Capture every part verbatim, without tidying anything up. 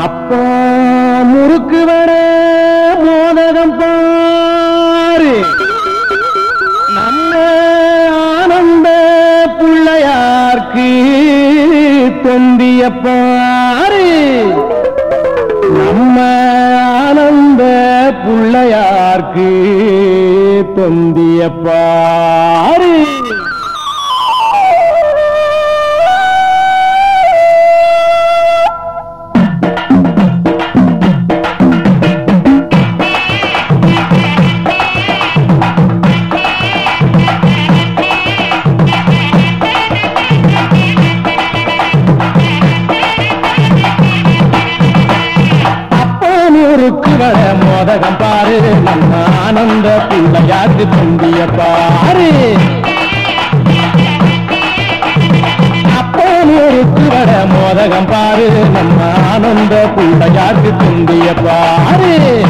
அப்பா முறுக்கு வட மோதகம் பாரு நம்ம ஆனந்த பிள்ளையார்க்கு தொந்திய பாரு நம்ம ஆனந்த பிள்ளையார்க்கு தொந்திய பாரு வட மோதகம் பாரு நம்ம ஆனந்த பிள்ளையார்க்கு தொந்திய பாரு அப்போ நூறுக்கு வட மோதகம் பாரு நம்ம ஆனந்த பிள்ளையார்க்கு தொந்திய பாரு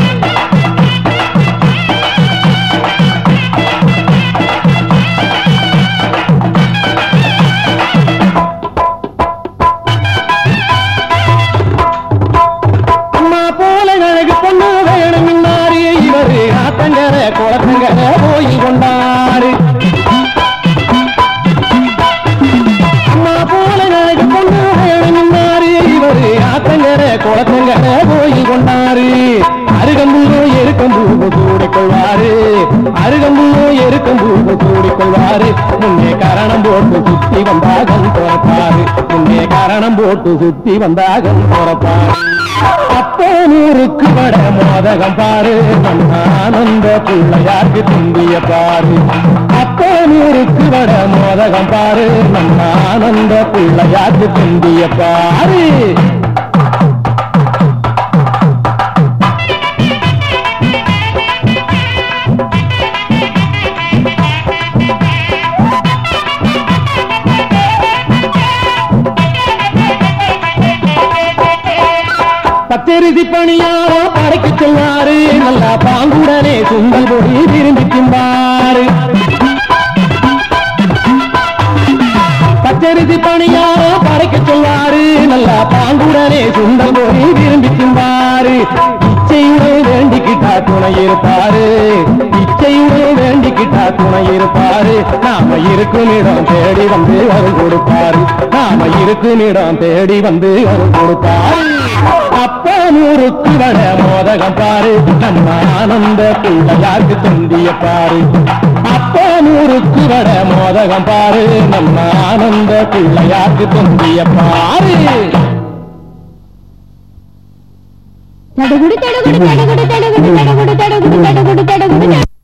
குளத்தங்கர போய் கொண்டாரு அம்மா போல நாளைக்கு பொண்ணு வேணும்னாரு இவரு ஆத்தங்கர குளத்தங்கர போய் கொண்டாரு அருகம்புல்லோ எருக்கம்பூ சூடிக்கொள்வாரு அருகம்புல்லோ எருக்கம்பூ சூடிக்கொள்வாரு முன்னே கரணம் போட்டு சுத்தி வந்தாகம் துறப்பாரு முன்னே கரணம் போட்டு சுத்தி வந்தாகம் துறப்பாரு அப்போ நூறுக்கு வட மோதகம் பாரு நம்ம ஆனந்த பிள்ளையார்க்கு தொந்திய பாரு அப்போ நூறுக்கு வட மோதகம் பாரு நம்ம ஆனந்த பிள்ளையார்க்கு தொந்திய பாரு பச்சரிசி பணியாரோ படைக்க சொன்னாரு நல்லா பாங்குடனே சுண்டல் போய் விரும்பி திம்பாரு பச்சரிசி பணியாரோ படைக்க சொன்னாரு நல்லா பாங்குடனே சுண்டல் போய் விரும்பி திம்பாரு இச்சையுடன் வேண்டிக்கிட்டா துணை இருப்பாரு இச்சையுடன் வேண்டிக்கிட்டா துணை இருப்பாரு நாம இருக்கும் இடம் தேடி வந்து அருள் கொடுப்பாரு நாம இருக்கும் இடம் தேடி வந்து அருள் கொடுப்பாரு அப்போ நூறுக்கு வட மோதகம் பாரு நம்ம ஆனந்த பிள்ளையார்க்கு தொந்திய பாரு அப்போ நூறுக்கு வட மோதகம் பாரு நம்ம ஆனந்த பிள்ளையார்க்கு தொந்திய பாரு தடுகுடு தடுகுடு தடுகுடு தடுகுடு தடுகுடு தடுகுடு தடுகுடு தடுகுடு